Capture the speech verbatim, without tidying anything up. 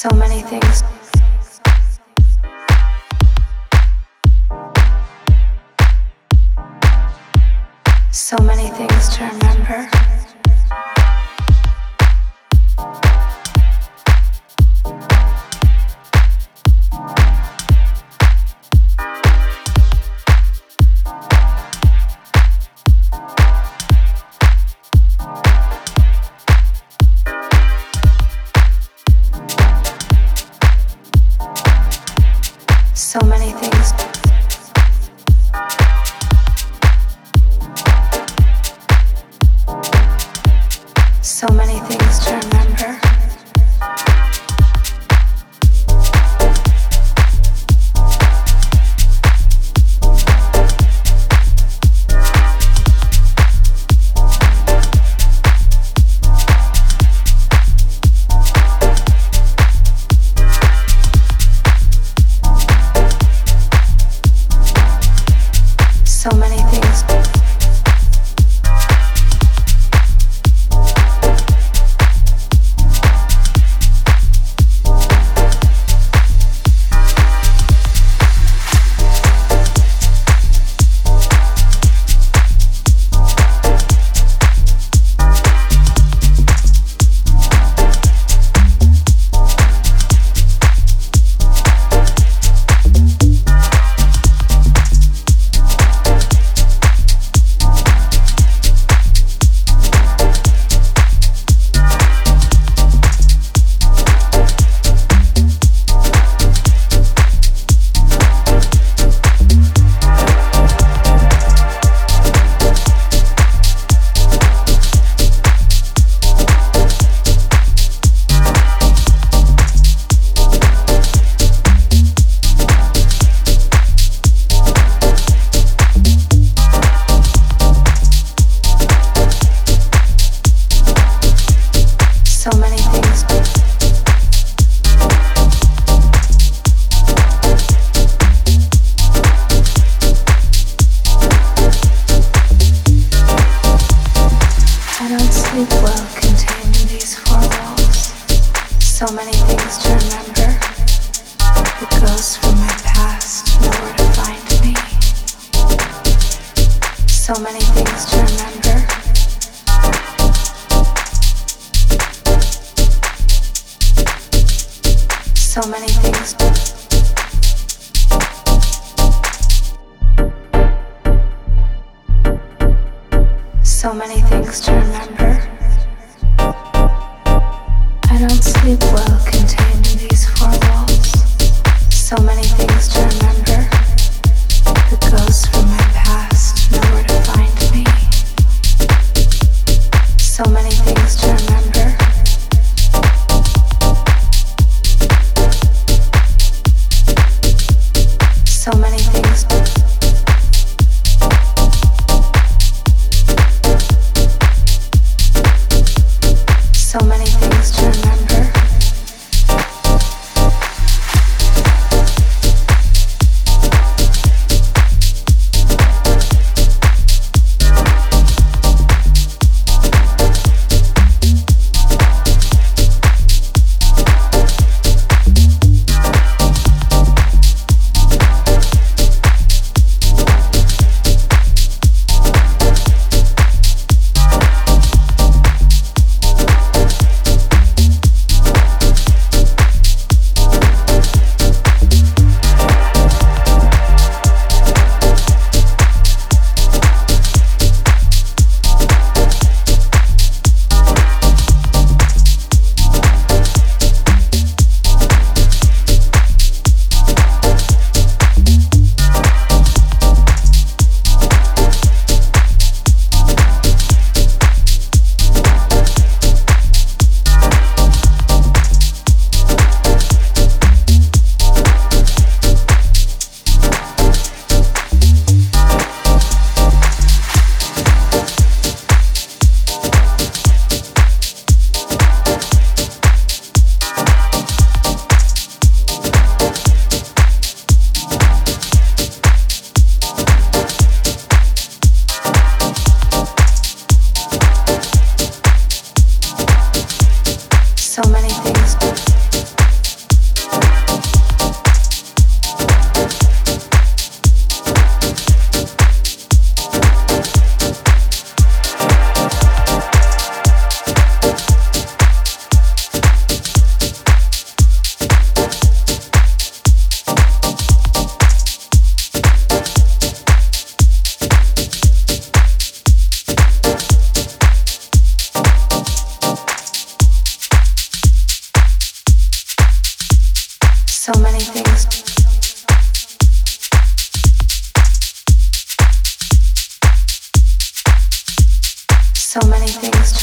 So many things. So many things to remember. So many things. So many things to remember. So many things. So many things. I don't sleep well contained in these four walls. So many things to remember. The ghosts from my past know where to find me. So many things to remember. So many things. So many things to remember. I don't sleep well contained in these four walls. So many things to remember. The ghosts from my past know where to find me. So many things to remember. So many things. So many things to remember. So many things